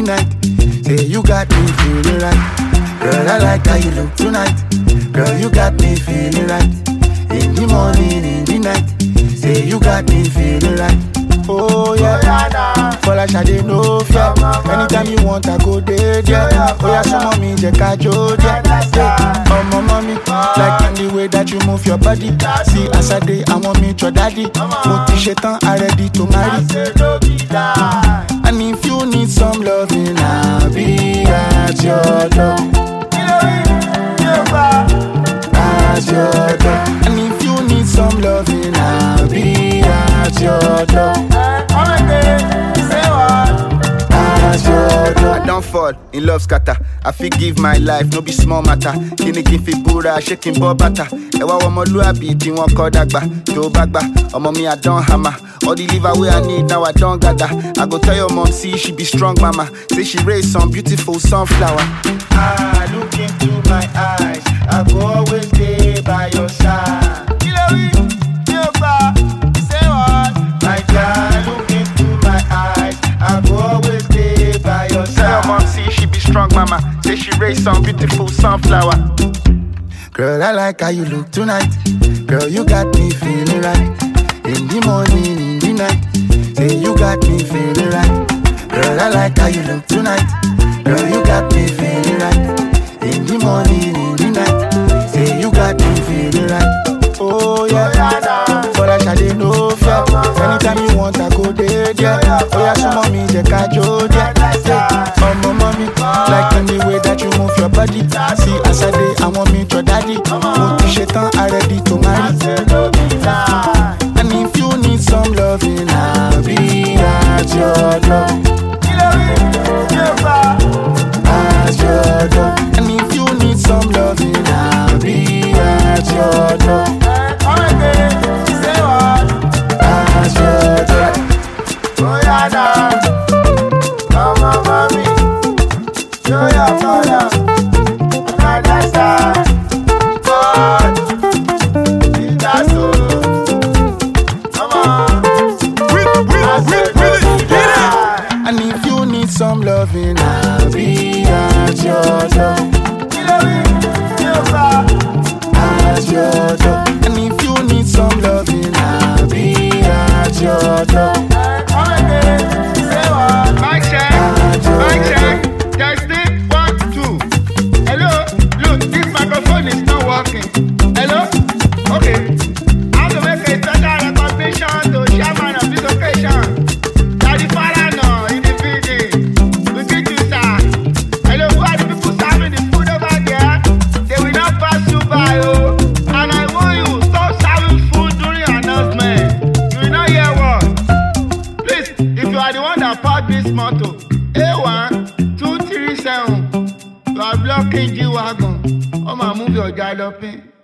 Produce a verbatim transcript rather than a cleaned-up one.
night. Say you got me feeling right. Girl, I like how you look tonight. Girl, you got me feeling right. In the morning, in the night. Say you got me feeling right. Oh yeah, for like I didn't know fear. Anytime you want, I go there, yeah. Oh yeah, some mommy, Jeka Joe, yeah. Oh my mommy, like in the way that you move your body. See, as I day, I want me your daddy. Put the shit on, I ready to marry. And if you need some loving, I'll be at your door. At your door. And if you need some loving, I'll be at your door. I don't fall in love scatter. I feel give my life, no be small matter. Kini kin fi bura, shaking ball batter. Ewa wa moluabi, ti won call dagba. To bagba, omo me I don't hammer. All the liver way I need, now I don't gather. I go tell your mom, see she be strong mama. Say she raised some beautiful sunflower. Ah, look into my eyes, I go always stay by your side. Say what? My God, look into my eyes, I go always stay by your side. Tell your mom, see she be strong mama. Say she raised some beautiful sunflower. Girl, I like how you look tonight. Girl, you got me feeling right. In the morning, in the night. Say you got me feeling right. Girl, I like how you look tonight. Girl, you got me feeling right. In the morning, in the night. Say you got me feeling right. Oh yeah, for like I didn't know fear. Anytime you want, I go there, yeah. Oh yeah, some mommy, Jeka Joe, yeah. Oh my mommy, like in the way that you move your body. See, as I day, I want me your daddy. Put the shit on, I ready to marry. And if you need some loving, I'll be at your door. At your door. And if you need some loving, I'll be at your door. At your door. Oh yeah, now. Come on, mommy. Show your father. Another star. God. In that soul. Come on. And if you need some loving, I'll be at your door. At your door. And if you need some loving, I'll be at your door. Mic check, mic check. Testing, one, two. Hello, look, this microphone is not working. Hello, okay. How to make a special recognition to chairman of this occasion? Daddy Farano in the building. We greet you, sir. Hello, who are the people serving the food over there? They will not pass you by, oh. And I warn you, stop serving food during your announcement. You will not hear what. Please, if you are the one that parked this motor, A one two three seven, you are blocking G-Wagon. Come and move your galloping.